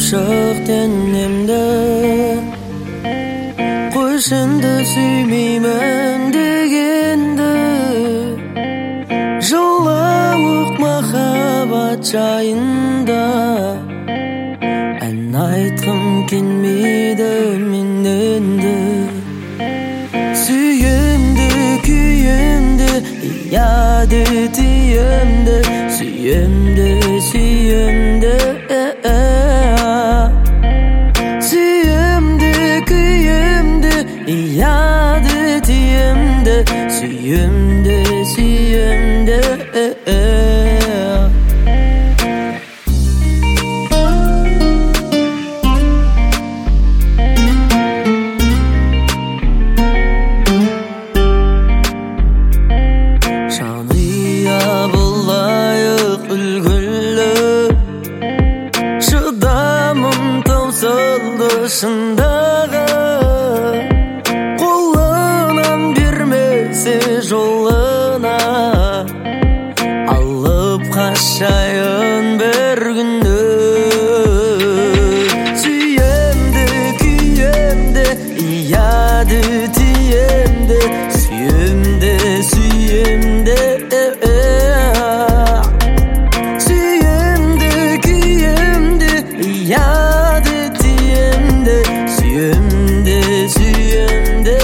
шық денемді, қойшынды сүймеймін дегенді, жылауық махаббат жайында ән айтқым келмейді мен енді. Сүйемді, күйемді, яды тиемді, сүйемді, сүйемді, сүйемді, күйемді, яды тиемді, сүйемді, сүйемді. Шындағы қолынан бермесе жолына, алып қашайын бір күнді. Сүйемді, күйемді, яды тиемді, сүйемді, сүйемді, сүйемді, күйемді, яды тиемді, сүйемді, сүйемді.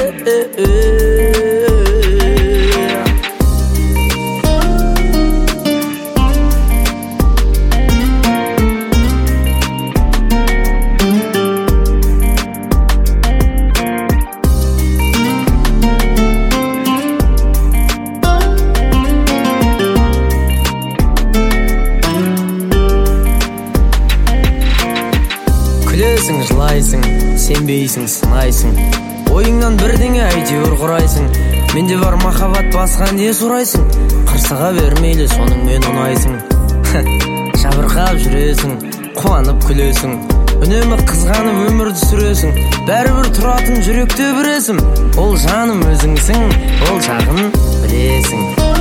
Күлесің, жылайсың, сенбейсің, сынайсың, ойыңнан бірдеңе әйтеуір құрайсың. Менде бар махаббат, басқа не сұрайсың? Қырсыға бермейлі, соныңмен ұнайсың. Жабырқап жүресің, қуанып күлесің, үнемі қызғанып өмірді сүресің. Бәрібір тұратын жүректе бір есім, ол жаным өзіңсің, ол жағын білесің.